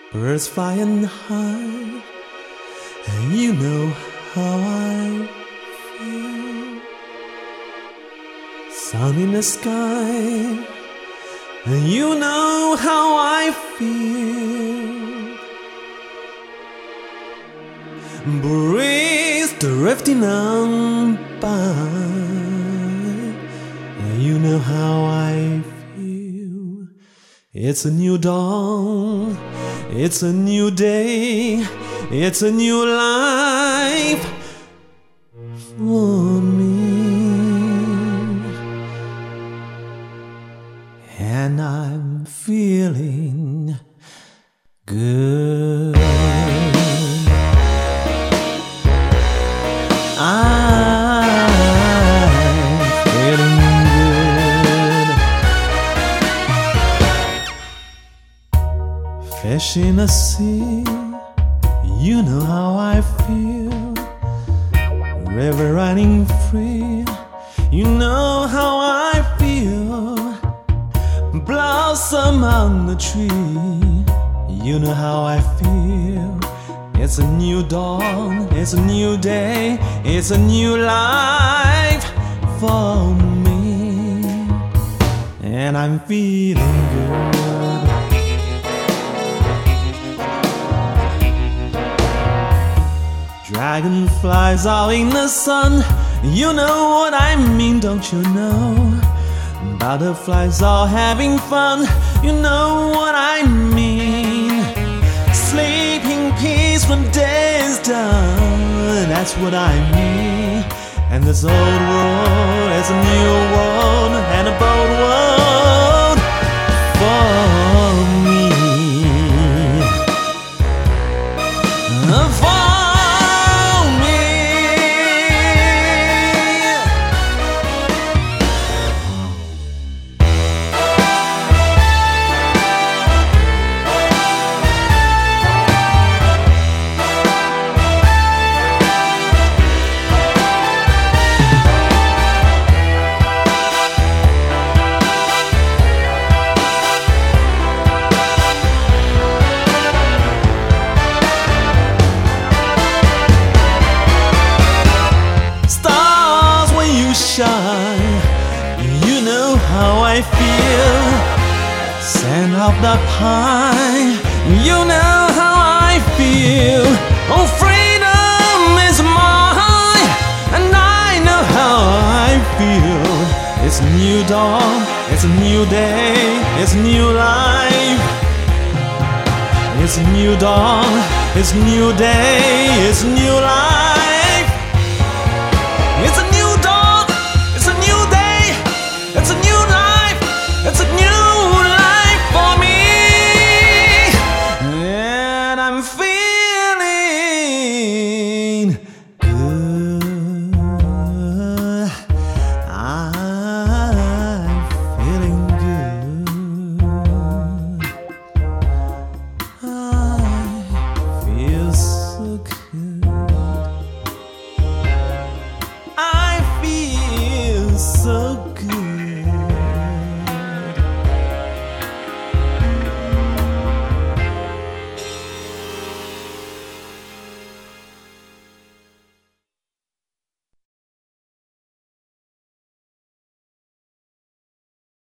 birds flying high, and you know how I feel. Sun in the sky, and you know how I feel. Breeze drifting on by, and you know how I feel. It's a new dawn, it's a new day, it's a new life for me. And I'm feeling good. I'm feeling good. Fish in the sea, you know how I feel. River running free, you know how I feel. Blossom on the tree, you know how I feel. It's a new dawn, it's a new day, it's a new life for me. And I'm feeling good. Dragonflies are in the sun, you know what I mean, don't you know? Butterflies are having fun, you know what I mean. Sleep in peace when day is done, that's what I mean. And this old world is a new world, and a bold world for me. For you know how I feel. Scent of the pine, you know how I feel. Oh, freedom is mine, and I know how I feel. It's a new dawn, it's a new day, it's a new life. It's a new dawn, it's a new day, it's a new life.